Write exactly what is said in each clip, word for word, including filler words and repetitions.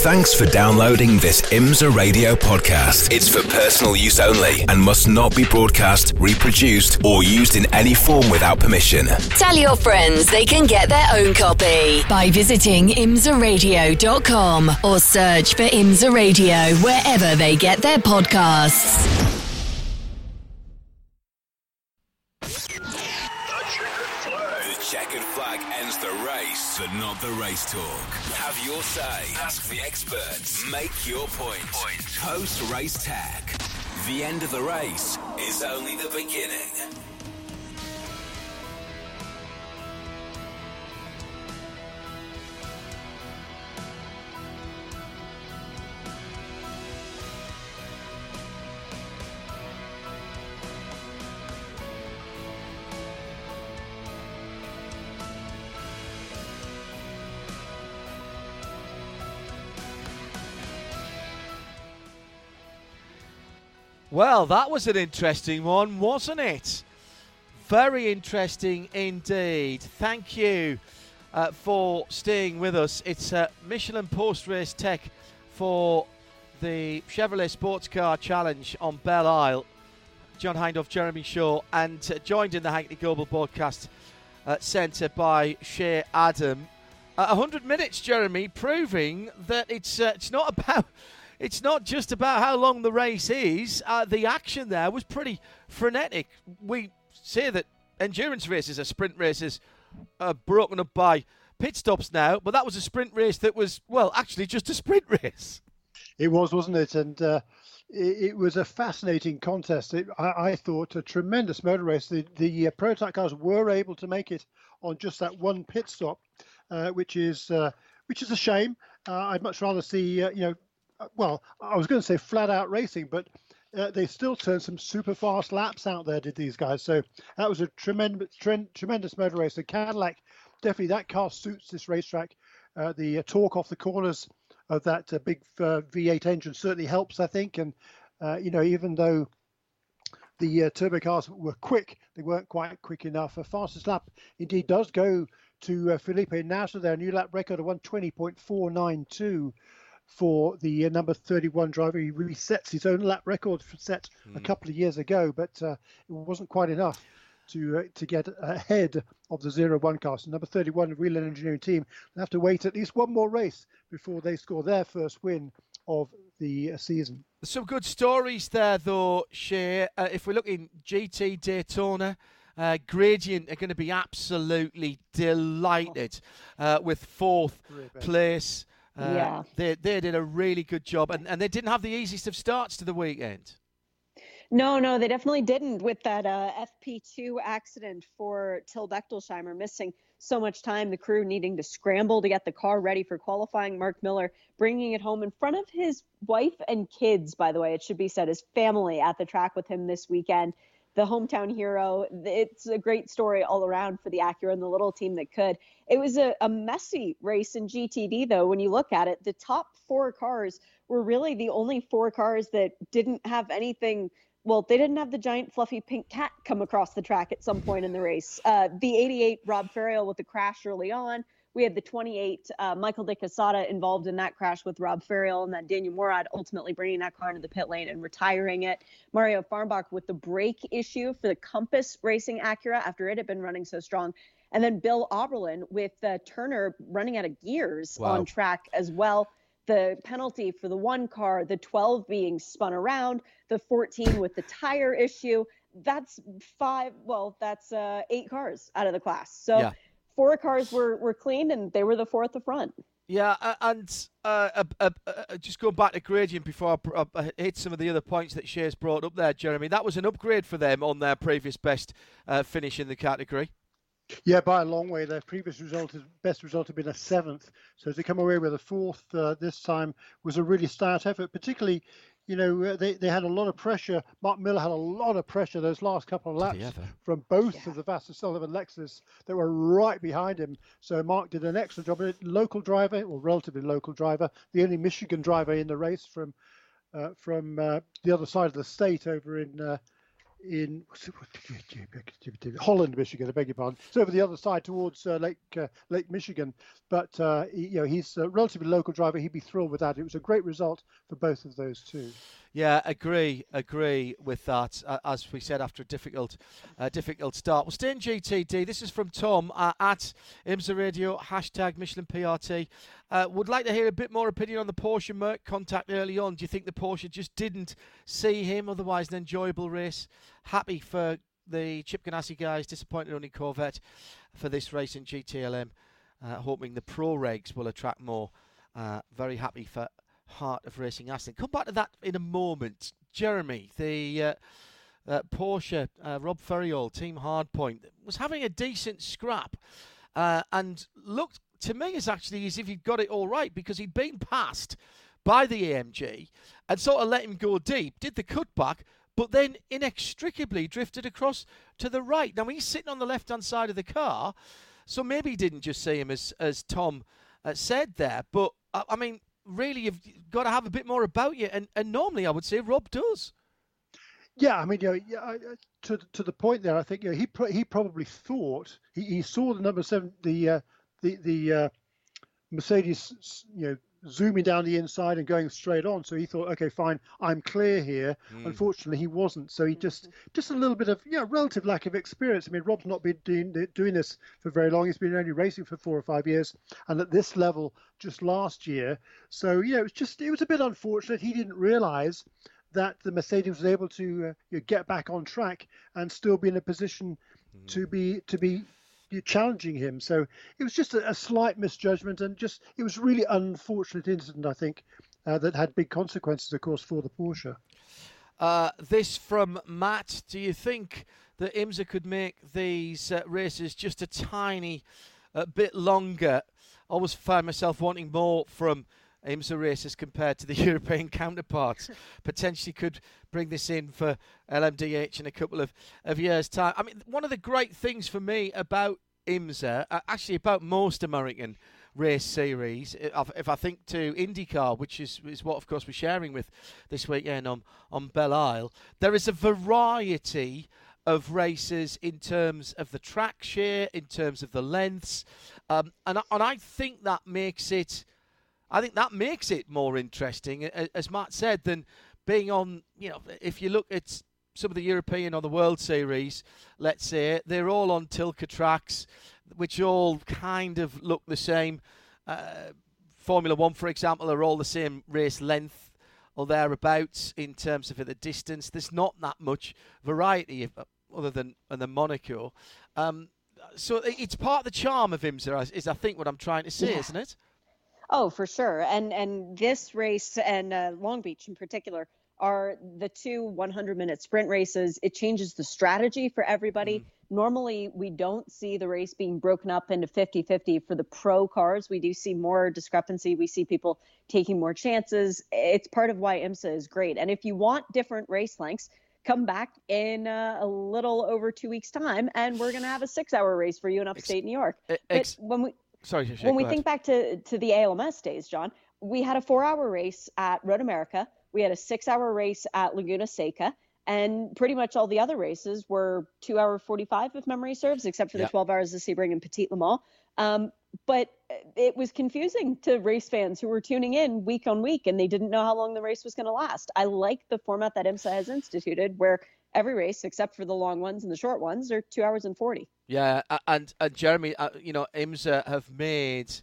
Thanks for downloading this IMSA Radio podcast. It's for personal use only and must not be broadcast, reproduced, or used in any form without permission. Tell your friends they can get their own copy by visiting imsa radio dot com or search for IMSA Radio wherever they get their podcasts. Checkered flag ends the race, but not the race talk. Have your say. Ask the experts. Make your point. Post-race tech. The end of the race is only the beginning. Well, that was an interesting one, wasn't it? Very interesting indeed. Thank you uh, for staying with us. It's uh, Michelin Post-Race Tech for the Chevrolet Sports Car Challenge on Belle Isle. John Hindhaugh, Jeremy Shaw, and uh, joined in the Hackney Global Broadcast uh, Centre by Shea Adam. Uh, one hundred minutes, Jeremy, proving that it's uh, it's not about... It's not just about how long the race is. Uh, the action there was pretty frenetic. We say that endurance races are sprint races uh, broken up by pit stops now, but that was a sprint race that was, well, actually just a sprint race. It was, wasn't it? And uh, it, it was a fascinating contest. It, I, I thought a tremendous motor race. The, the uh, prototype cars were able to make it on just that one pit stop, uh, which is uh, which is a shame. Uh, I'd much rather see, uh, you know, well, I was going to say flat out racing, but uh, they still turned some super fast laps out there, did these guys. So that was a tremendous, tre- tremendous motor race. The Cadillac, definitely that car suits this racetrack. Uh, the uh, torque off the corners of that uh, big uh, V eight engine certainly helps, I think. And, uh, you know, even though the uh, turbo cars were quick, they weren't quite quick enough. A fastest lap indeed does go to uh, Felipe Nasr there, a new lap record of one twenty point four nine two. For the uh, number thirty-one driver. He resets his own lap record set mm. a couple of years ago, but uh, it wasn't quite enough to uh, to get ahead of the zero one car. So number thirty-one, the Whelen Engineering team, will have to wait at least one more race before they score their first win of the uh, season. Some good stories there, though, Shea. Uh, if we look in G T Daytona, Uh, Gradient are going to be absolutely delighted uh, with fourth place. Uh, yeah. they, they did a really good job, and, and they didn't have the easiest of starts to the weekend. No, no, they definitely didn't with that uh, F P two accident for Till Bechtelsheimer missing so much time, the crew needing to scramble to get the car ready for qualifying. Mark Miller bringing it home in front of his wife and kids, by the way, it should be said, his family at the track with him this weekend. The hometown hero. It's a great story all around for the Acura and the little team that could. It was a, a messy race in G T D, though. When you look at it, the top four cars were really the only four cars that didn't have anything. Well, they didn't have the giant fluffy pink cat come across the track at some point in the race. Uh, the eighty-eight Rob Ferriol with the crash early on. We had the twenty-eight uh, Michael De Quesada involved in that crash with Rob Ferriol, and then Daniel Morad ultimately bringing that car into the pit lane and retiring it. Mario Farnbach with the brake issue for the Compass Racing Acura after it had been running so strong. And then Bill Oberlin with uh, Turner running out of gears wow. on track as well. The penalty for the one car, the twelve being spun around, the fourteen with the tire issue. That's five, well, that's uh, eight cars out of the class. So. Yeah. Four cars were, were clean, and they were the four at the front. Yeah, uh, and uh, uh, uh, uh, just going back to Gradient before I, I, I hit some of the other points that Shea's brought up there, Jeremy, that was an upgrade for them on their previous best uh, finish in the category. Yeah, by a long way. Their previous result, best result had been a seventh. So to come away with a fourth uh, this time was a really stout effort, particularly, you know, they, they had a lot of pressure. Mark Miller had a lot of pressure those last couple of laps from both yeah. of the Vasser Sullivan Lexus that were right behind him. So Mark did an excellent job. A local driver, or relatively local driver, the only Michigan driver in the race from uh, from uh, the other side of the state over in uh, in Holland, Michigan. I beg your pardon. It's over the other side towards uh, Lake uh, Lake Michigan. But uh, he, you know, he's a relatively local driver. He'd be thrilled with that. It was a great result for both of those two. Yeah, agree, agree with that. Uh, as we said, after a difficult, uh, difficult start. We'll stay in G T D. This is from Tom uh, at IMSA Radio, hashtag Michelin P R T. Uh, would like to hear a bit more opinion on the Porsche Merc contact early on. Do you think the Porsche just didn't see him? Otherwise, an enjoyable race. Happy for the Chip Ganassi guys. Disappointed only Corvette for this race in G T L M. Uh, hoping the Pro Regs will attract more. Uh, very happy for Heart of Racing Aston. Come back to that in a moment. Jeremy, the uh, uh, Porsche, uh, Rob Ferriol, Team Hardpoint, was having a decent scrap uh, and looked to me as actually as if he'd got it all right, because he'd been passed by the A M G and sort of let him go deep, did the cutback, but then inextricably drifted across to the right. Now, he's sitting on the left-hand side of the car, so maybe he didn't just see him as, as Tom uh, said there, but, uh, I mean, really, you've got to have a bit more about you, and, and normally I would say Rob does. Yeah, I mean, you know, yeah, to to the point there, I think you know, he pro- he probably thought he, he saw the number seven, the uh, the the uh, Mercedes, you know, zooming down the inside and going straight on. So he thought, okay, fine, I'm clear here. Mm. Unfortunately, he wasn't. So he just just a little bit of yeah, relative lack of experience. I mean, Rob's not been doing doing this for very long. He's been only racing for four or five years, and at this level just last year. So you know, it's just it was a bit unfortunate. He didn't realise that the Mercedes was able to uh, you know, get back on track and still be in a position mm. to be to be. challenging him. So it was just a, a slight misjudgment, and just it was really unfortunate incident, I think, uh, that had big consequences, of course, for the Porsche. Uh, this from Matt. Do you think that IMSA could make these uh, races just a tiny uh, bit longer? I always find myself wanting more from IMSA races compared to the European counterparts. Potentially could bring this in for L M D H in a couple of, of years' time. I mean, one of the great things for me about IMSA, uh, actually about most American race series, if, if I think to IndyCar, which is, is what, of course, we're sharing with this weekend on, on Belle Isle, there is a variety of races in terms of the track share, in terms of the lengths, um, and, and I think that makes it I think that makes it more interesting, as Matt said, than being on, you know, if you look at some of the European or the World Series, let's say, they're all on Tilke tracks, which all kind of look the same. Uh, Formula One, for example, are all the same race length or thereabouts in terms of the distance. There's not that much variety other than, than Monaco. Um, so it's part of the charm of IMSA, is I think what I'm trying to say, yeah. Isn't it? Oh, for sure. And and this race and uh, Long Beach in particular are the two hundred minute sprint races. It changes the strategy for everybody. Mm. Normally, we don't see the race being broken up into fifty-fifty for the pro cars. We do see more discrepancy. We see people taking more chances. It's part of why IMSA is great. And if you want different race lengths, come back in uh, a little over two weeks' time, and we're going to have a six-hour race for you in upstate New York. Ex- but when we Sorry, Shashay, when we go think ahead. back to, to the A L M S days, John, we had a four-hour race at Road America. We had a six-hour race at Laguna Seca. And pretty much all the other races were two hour forty-five, if memory serves, except for the yep. twelve hours of Sebring and Petit Le Mans. Um, but it was confusing to race fans who were tuning in week on week, and they didn't know how long the race was going to last. I like the format that IMSA has instituted, where every race, except for the long ones and the short ones, are two hours and forty. Yeah, and, and Jeremy, uh, you know, IMSA have made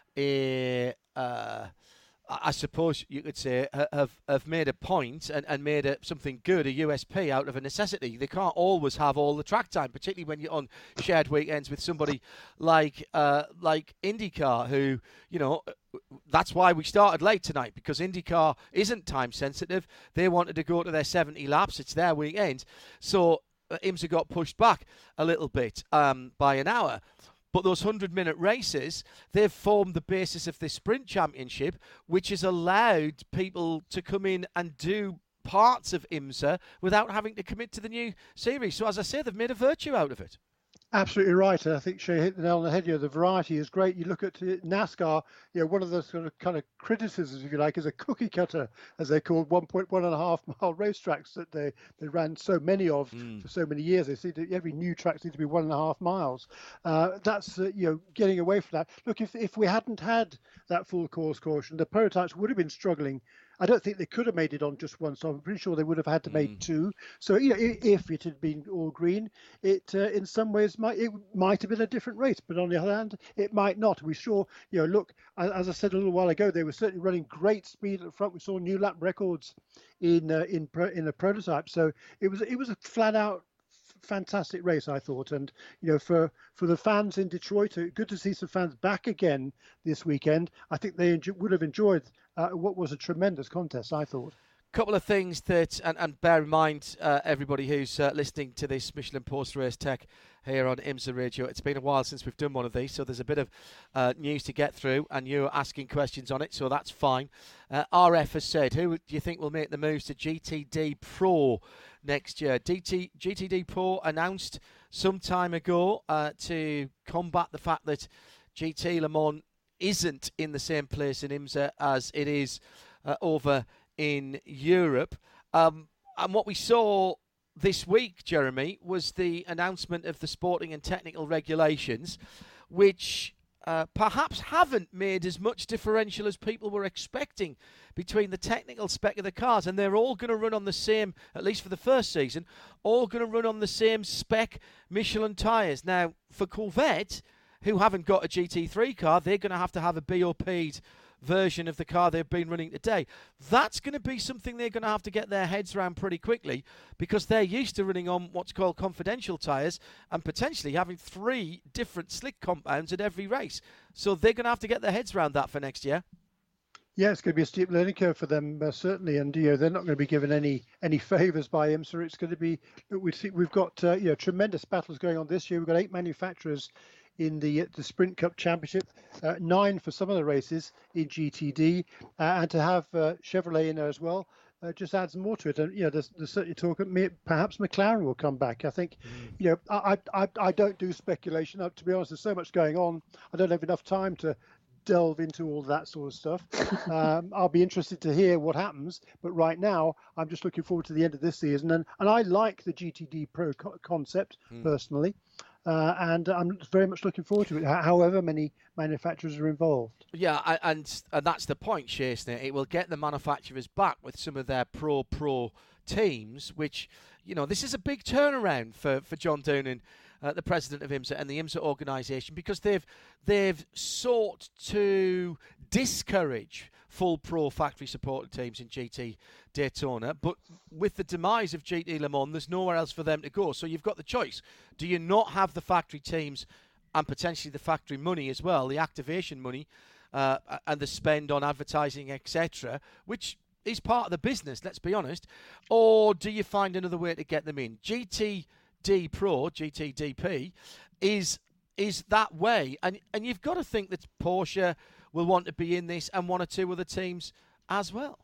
a... Uh, I suppose you could say, have have made a point and, and made a, something good, a U S P out of a necessity. They can't always have all the track time, particularly when you're on shared weekends with somebody like uh, like IndyCar, who, you know, that's why we started late tonight, because IndyCar isn't time sensitive. They wanted to go to their seventy laps. It's their weekend. So IMSA got pushed back a little bit um, by an hour. But those hundred-minute races, they've formed the basis of this sprint championship, which has allowed people to come in and do parts of IMSA without having to commit to the new series. So, as I say, they've made a virtue out of it. Absolutely right. And I think Shay hit the nail on the head here. The variety is great. You look at NASCAR, you know, one of the sort of kind of criticisms, if you like, is a cookie cutter, as they called one point one and a half mile racetracks that they, they ran so many of mm. for so many years. They see that every new track seems to be one and a half miles. Uh, that's, uh, you know, getting away from that. Look, if, if we hadn't had that full course caution, the prototypes would have been struggling. I don't think they could have made it on just one, so I'm pretty sure they would have had to mm. make two. So, you know, if it had been all green, it uh, in some ways might it might have been a different race. But on the other hand, it might not. We saw, you know, look, as I said a little while ago, they were certainly running great speed at the front. We saw new lap records in uh, in pro, in the prototype. So it was it was a flat out fantastic race, I thought. And you know, for for the fans in Detroit, good to see some fans back again this weekend. I think they enjoy, would have enjoyed uh, what was a tremendous contest, I thought. Couple of things that, and, and bear in mind, uh, everybody who's uh, listening to this Michelin Post Race Tech here on IMSA Radio, it's been a while since we've done one of these, so there's a bit of uh, news to get through, and you're asking questions on it, so that's fine. Uh, R F has said, who do you think will make the moves to G T D Pro next year? D T, G T D Pro announced some time ago uh, to combat the fact that G T Le Mans isn't in the same place in IMSA as it is uh, over in Europe. Um, and what we saw this week, Jeremy, was the announcement of the sporting and technical regulations, which uh, perhaps haven't made as much differential as people were expecting between the technical spec of the cars. And they're all going to run on the same, at least for the first season, all going to run on the same spec Michelin tyres. Now, for Corvette, who haven't got a G T three car, they're going to have to have a B O P'd version of the car they've been running today. That's going to be something they're going to have to get their heads around pretty quickly, because they're used to running on what's called confidential tyres and potentially having three different slick compounds at every race. So they're going to have to get their heads around that for next year. Yeah, it's going to be a steep learning curve for them, uh, certainly, and you know they're not going to be given any any favours by IMSA. It's going to be we see we've got uh, you know tremendous battles going on this year. We've got eight manufacturers in the the Sprint Cup Championship, uh, nine for some of the races in G T D, uh, and to have uh, Chevrolet in there as well uh, just adds more to it. And you know, there's, there's certainly talk that perhaps McLaren will come back. I think, mm. you know, I, I I don't do speculation. Uh, to be honest, there's so much going on. I don't have enough time to delve into all that sort of stuff. um, I'll be interested to hear what happens, but right now I'm just looking forward to the end of this season, and and I like the G T D Pro co- concept mm. personally. Uh, and I'm very much looking forward to it, however many manufacturers are involved. Yeah, and, and that's the point, Shay, isn't it? It will get the manufacturers back with some of their pro-pro teams, which, you know, this is a big turnaround for, for John Doonan, uh, the president of IMSA and the IMSA organisation, because they've they've sought to discourage full pro factory supported teams in G T Daytona, but with the demise of G T Le Mans, there's nowhere else for them to go. So you've got the choice. Do you not have the factory teams and potentially the factory money as well, the activation money uh, and the spend on advertising, et cetera, which is part of the business, let's be honest, or do you find another way to get them in? G T D Pro, G T D P, is is that way, and and you've got to think that Porsche will want to be in this, and one or two other teams as well.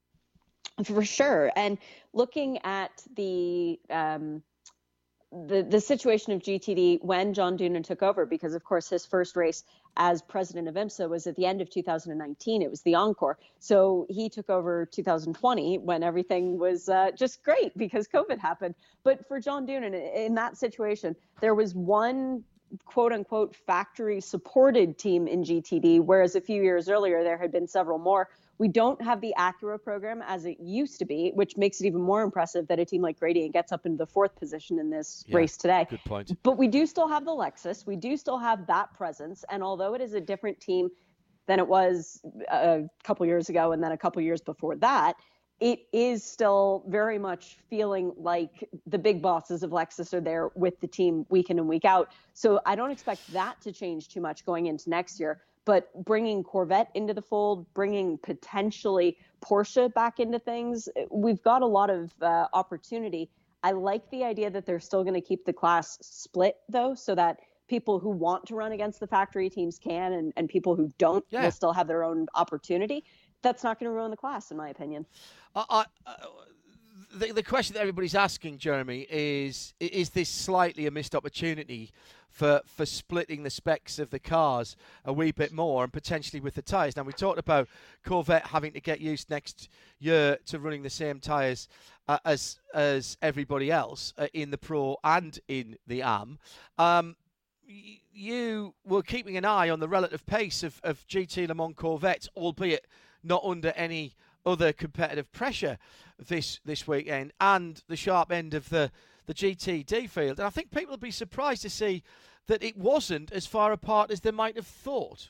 For sure. And looking at the um, the the situation of G T D when John Doonan took over, because of course his first race as president of IMSA was at the end of two thousand nineteen. It was the Encore. So he took over two thousand twenty when everything was uh, just great because COVID happened. But for John Doonan, in that situation, there was one quote unquote factory supported team in G T D, whereas a few years earlier there had been several more. We don't have the Acura program as it used to be, which makes it even more impressive that a team like Gradient gets up into the fourth position in this yeah, race today. Good point. But we do still have the Lexus. We do still have that presence. And although it is a different team than it was a couple years ago and then a couple years before that, it is still very much feeling like the big bosses of Lexus are there with the team week in and week out. So I don't expect that to change too much going into next year. But bringing Corvette into the fold, bringing potentially Porsche back into things, we've got a lot of uh, opportunity. I like the idea that they're still going to keep the class split, though, so that people who want to run against the factory teams can, and, and people who don't yeah. will still have their own opportunity. That's not going to ruin the class, in my opinion. I, I, the, the question that everybody's asking, Jeremy, is is this slightly a missed opportunity for for splitting the specs of the cars a wee bit more and potentially with the tyres? Now, we talked about Corvette having to get used next year to running the same tyres uh, as as everybody else uh, in the Pro and in the A M. Um, y- you were keeping an eye on the relative pace of, of G T Le Mans Corvettes, albeit not under any other competitive pressure this this weekend, and the sharp end of the, the G T D field. And I think people will be surprised to see that it wasn't as far apart as they might have thought.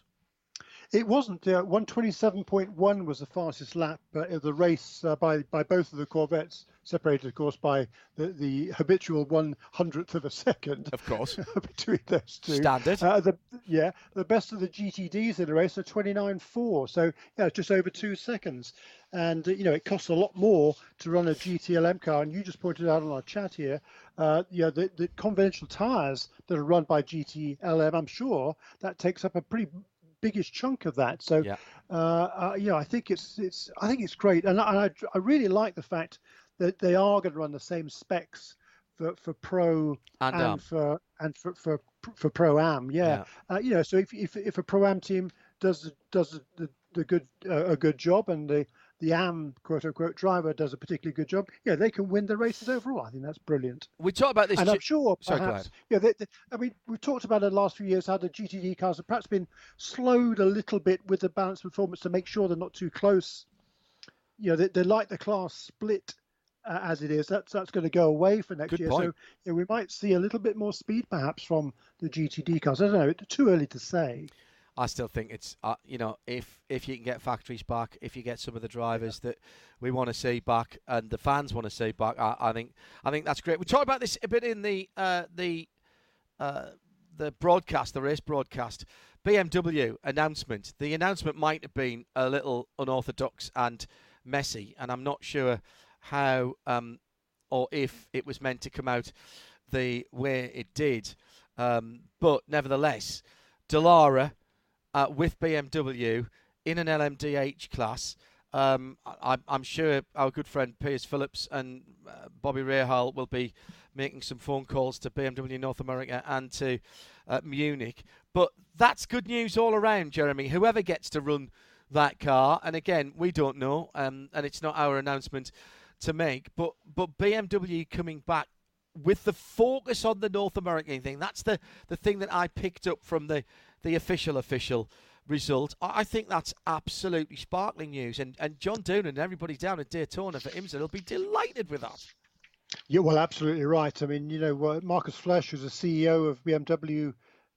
It wasn't. Uh, one twenty-seven point one was the fastest lap uh, of the race uh, by by both of the Corvettes, separated, of course, by the, the habitual one hundredth of a second. Of course, between those two. Standard. Uh, the yeah, the best of the G T Ds in the race are twenty-nine point four. So yeah, just over two seconds. And uh, you know, it costs a lot more to run a G T L M car. And you just pointed out on our chat here, uh, you know, the, the conventional tyres that are run by G T L M, I'm sure that takes up a pretty biggest chunk of that. So, yeah, uh, uh, you know, I think it's it's I think it's great, and, and I I really like the fact that they are going to run the same specs for, for Pro and, and um. for and for for for Pro Am. Yeah, yeah. Uh, you know, so if if if a Pro Am team does does the the good uh, a good job, and the the A M quote unquote driver does a particularly good job, yeah, they can win the races overall. I think that's brilliant. We talked about this, and G- I'm sure Sorry, perhaps, yeah, they, they, I mean, we've talked about it the last few years how the G T D cars have perhaps been slowed a little bit with the balanced performance to make sure they're not too close. You know, they, they like the class split uh, as it is. That's that's going to go away for next good year. Point. So yeah, we might see a little bit more speed perhaps from the G T D cars. I don't know. It's too early to say. I still think it's, uh, you know, if if you can get factories back, if you get some of the drivers that we want to see back and the fans want to see back, I, I think I think that's great. We talked about this a bit in the uh, the uh, the broadcast, the race broadcast. B M W announcement. The announcement might have been a little unorthodox and messy, and I'm not sure how um, or if it was meant to come out the way it did. Um, but nevertheless, Dallara Uh, with B M W in an L M D H class. Um, I, I'm sure our good friend Piers Phillips and uh, Bobby Rahal will be making some phone calls to B M W North America and to uh, Munich. But that's good news all around, Jeremy. Whoever gets to run that car, and again, we don't know, um, and it's not our announcement to make, but, but B M W coming back with the focus on the North American thing. That's the, the thing that I picked up from the the official official result. I think that's absolutely sparkling news, and and John Doonan and everybody down at Daytona for IMSA will be delighted with that. Yeah, well, absolutely right. I mean, you know, Marcus Flesch, who's the C E O of B M W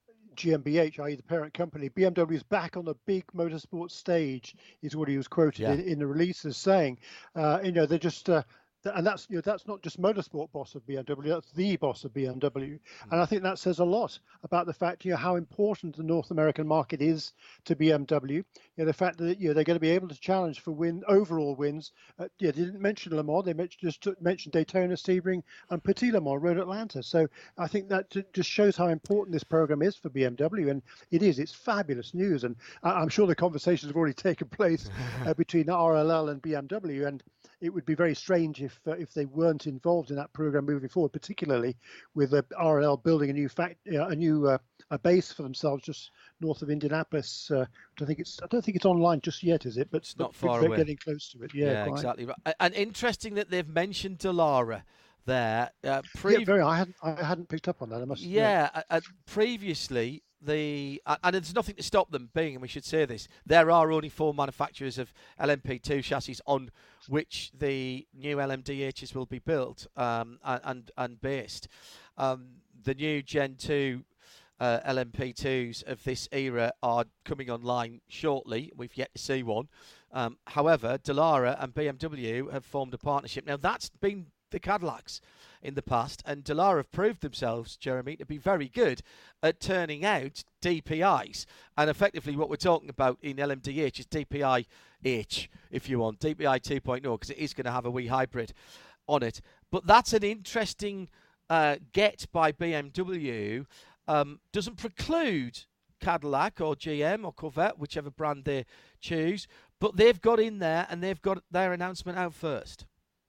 G mbH, that is the parent company, B M W is back on the big motorsport stage, is what he was quoted yeah. in, in the release as saying. Uh, you know, they're just uh, and that's you know that's not just motorsport boss of B M W, that's the boss of B M W, mm. and I think that says a lot about the fact you know how important the North American market is to B M W. You know the fact that you know they're going to be able to challenge for win overall wins. Uh, yeah, they didn't mention Le Mans, they mentioned, just took, mentioned Daytona, Sebring, and Petit Le Mans, Road Atlanta. So I think that t- just shows how important this program is for B M W, and it is. It's fabulous news, and I- I'm sure the conversations have already taken place uh, between R L L and B M W, and it would be very strange if uh, if they weren't involved in that program moving forward, particularly with uh, R L L building a new fact, uh, a new uh, a base for themselves just north of Indianapolis. Uh, I think it's I don't think it's online just yet, is it? But it's not but far they're away. Getting close to it. Yeah, yeah quite. exactly. Right. And interesting that they've mentioned Dallara there. Uh, pre- yeah, very. I hadn't I hadn't picked up on that. I must. Yeah, uh, uh, previously. The uh, and there's nothing to stop them being, and we should say this, there are only four manufacturers of L M P two chassis on which the new L M D Hs will be built um, and, and and based. Um, the new Gen two uh, L M P twos of this era are coming online shortly. We've yet to see one. Um, however, Dallara and B M W have formed a partnership. Now, that's been the Cadillacs in the past, and Dallara have proved themselves, Jeremy, to be very good at turning out D P Is. And effectively what we're talking about in L M D H is D P I H, if you want, D P I two point oh, because it is going to have a wee hybrid on it. But that's an interesting uh, get by B M W. Um, doesn't preclude Cadillac or G M or Corvette, whichever brand they choose, but they've got in there and they've got their announcement out first.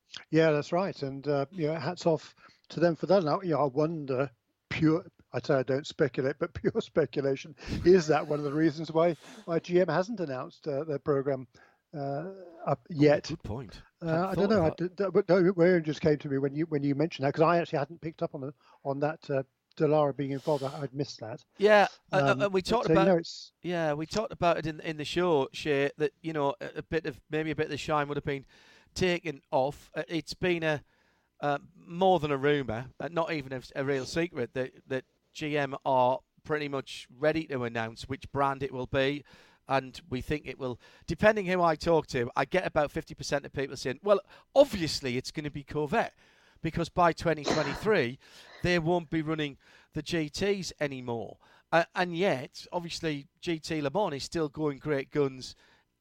Yeah, that's right. And, uh, you know, hats off to them for that. Now, you know, I wonder, pure, I say I don't speculate, but pure speculation, is that one of the reasons why, why G M hasn't announced uh, their program uh, up yet? Oh, good point. Uh, I don't know. I did, that, but no, Warren just came to me when you when you mentioned that, because I actually hadn't picked up on the, on that uh, Dallara being involved. I, I'd missed that. Yeah, Um, uh, uh, we talked but, uh, about you know, it's, yeah, we talked about it in in the show, Shay, that you know a, a bit of maybe a bit of the shine would have been taken off. Uh, it's been a uh, more than a rumor, uh, not even a, a real secret that that G M are pretty much ready to announce which brand it will be. And we think it will, depending who I talk to, I get about fifty percent of people saying, well, obviously it's going to be Corvette, because by twenty twenty-three, they won't be running the G Ts anymore. Uh, and yet, obviously, G T Le Mans is still going great guns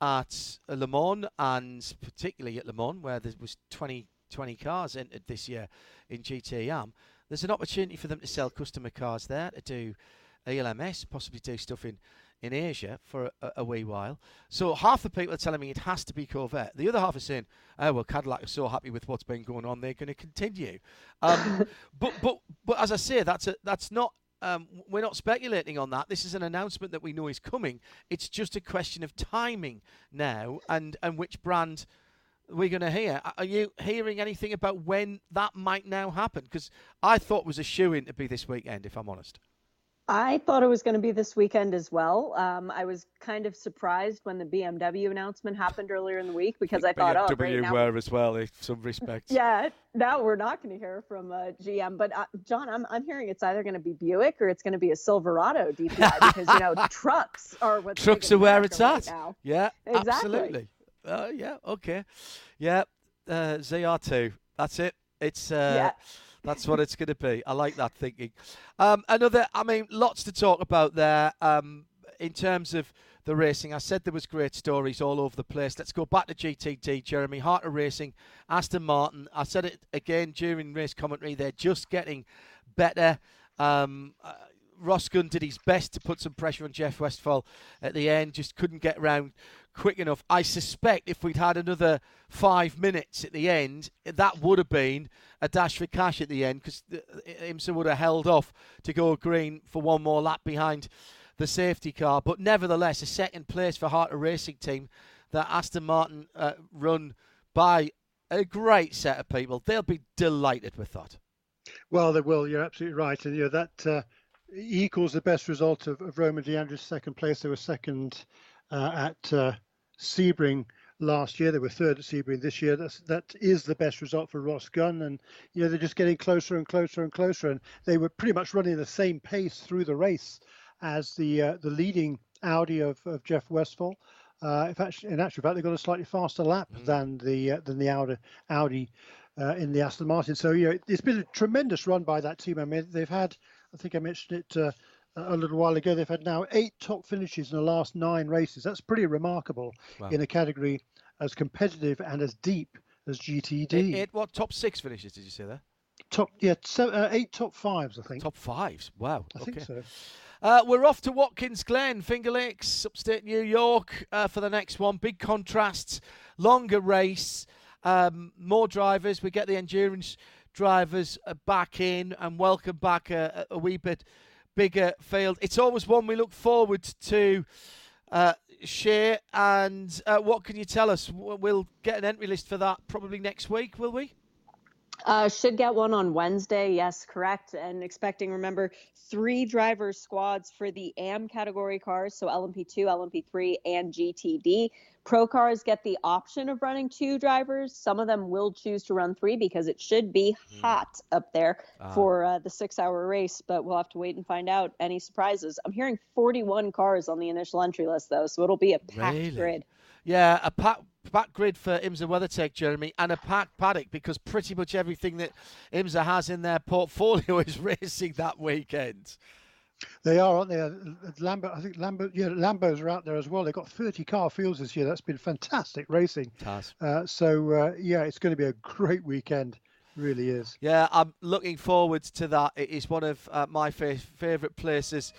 at Le Mans, and particularly at Le Mans, where there was twenty, twenty cars entered this year in G T A M. There's an opportunity for them to sell customer cars there, to do E L M S, possibly do stuff in in Asia for a, a wee while. So half the people are telling me it has to be Corvette. The other half are saying, oh, well, Cadillac are so happy with what's been going on, they're going to continue. Um, but but but as I say, that's a, that's not, um, we're not speculating on that. This is an announcement that we know is coming. It's just a question of timing now, and, and which brand we're going to hear. Are you hearing anything about when that might now happen? Because I thought it was a shoo-in to be this weekend, if I'm honest. I thought it was going to be this weekend as well. Um, I was kind of surprised when the B M W announcement happened earlier in the week, because I thought, oh, great, now were as well, in some respects. Yeah, now we're not going to hear from uh, G M. But uh, John, I'm I'm hearing it's either going to be Buick or it's going to be a Silverado D P I, because you know trucks are what's trucks are where it's right at. Now. Yeah, exactly. Absolutely. Uh, yeah, okay, yeah, uh, Z R two. That's it. It's uh, yeah. That's what it's going to be. I like that thinking. Um, another, I mean, lots to talk about there um, in terms of the racing. I said there was great stories all over the place. Let's go back to G T D, Jeremy. Heart of Racing, Aston Martin. I said it again during race commentary. They're just getting better. Um, uh, Ross Gunn did his best to put some pressure on Jeff Westphal at the end, just couldn't get round quick enough. I suspect if we'd had another five minutes at the end, that would have been a dash for cash at the end, because IMSA would have held off to go green for one more lap behind the safety car. But nevertheless, a second place for Heart of Racing team that Aston Martin uh, run by a great set of people. They'll be delighted with that. Well, they will. You're absolutely right. And you know that uh, equals the best result of, of Roman DeAndre's second place. They were second uh, at uh, Sebring last year. They were third at Sebring this year. That's, that is the best result for Ross Gunn. And you know they're just getting closer and closer and closer. And they were pretty much running the same pace through the race as the uh, the leading Audi of, of Jeff Westphal. Uh, in fact, in actual fact, they got a slightly faster lap mm. than the uh, than the Audi Audi. Uh, in the Aston Martin. So, you know, it's been a tremendous run by that team. I mean, they've had, I think I mentioned it uh, a little while ago, they've had now eight top finishes in the last nine races. That's pretty remarkable wow. in a category as competitive and as deep as G T D. Eight, eight what, top six finishes, did you say there? Top, yeah, so, uh, eight top fives, I think. Top fives, wow. I okay. think so. Uh, we're off to Watkins Glen, Finger Lakes, upstate New York, uh, for the next one. Big contrasts, longer race. Um, more drivers. We get the endurance drivers uh, back in and welcome back a, a wee bit bigger field. It's always one we look forward to uh, share. And uh, what can you tell us? We'll get an entry list for that probably next week, will we? Uh, should get one on Wednesday. Yes, correct. And expecting, remember, three driver squads for the A M category cars. So L M P two, L M P three, and G T D. Pro cars get the option of running two drivers. Some of them will choose to run three because it should be hot up there uh, for uh, the six-hour race, but we'll have to wait and find out. Any surprises? I'm hearing forty-one cars on the initial entry list, though, so it'll be a packed really? grid. Yeah, a packed pack grid for IMSA WeatherTech, Jeremy, and a packed paddock, because pretty much everything that IMSA has in their portfolio is racing that weekend. They are, aren't they? Lambo, I think Lambo, yeah, Lambos are out there as well. They've got thirty car fields this year. That's been fantastic racing. It has. Uh, so, uh, yeah, it's going to be a great weekend. It really is. Yeah, I'm looking forward to that. It is one of uh, my fa- favourite places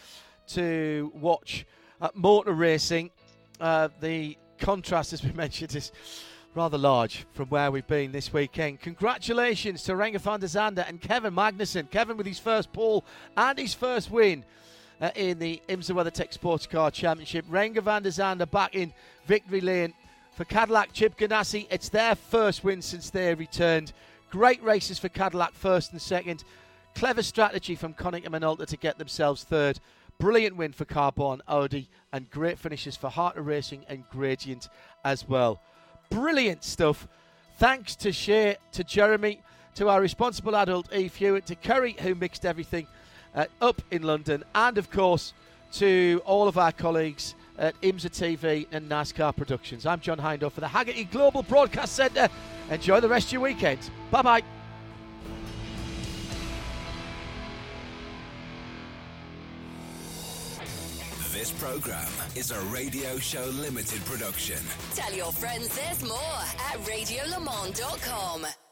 to watch uh, motor racing. Uh, the contrast, as we mentioned, is rather large from where we've been this weekend. Congratulations to Renger van der Zande and Kevin Magnussen. Kevin with his first pole and his first win uh, in the IMSA WeatherTech Sports Car Championship. Renger van der Zande back in victory lane for Cadillac. Chip Ganassi, it's their first win since they returned. Great races for Cadillac, first and second. Clever strategy from Konica Minolta to get themselves third. Brilliant win for Carbon Audi, and great finishes for Harter Racing and Gradient as well. Brilliant stuff. Thanks to Shea, to Jeremy, to our responsible adult Eve Hewitt, to Kerry, who mixed everything uh, up in London, and of course to all of our colleagues at IMSA T V and NASCAR Productions. I'm John Hindhaugh for the Haggerty Global Broadcast Centre. Enjoy the rest of your weekend. Bye-bye. This programme is a Radio Show Limited production. Tell your friends there's more at radio le mans dot com.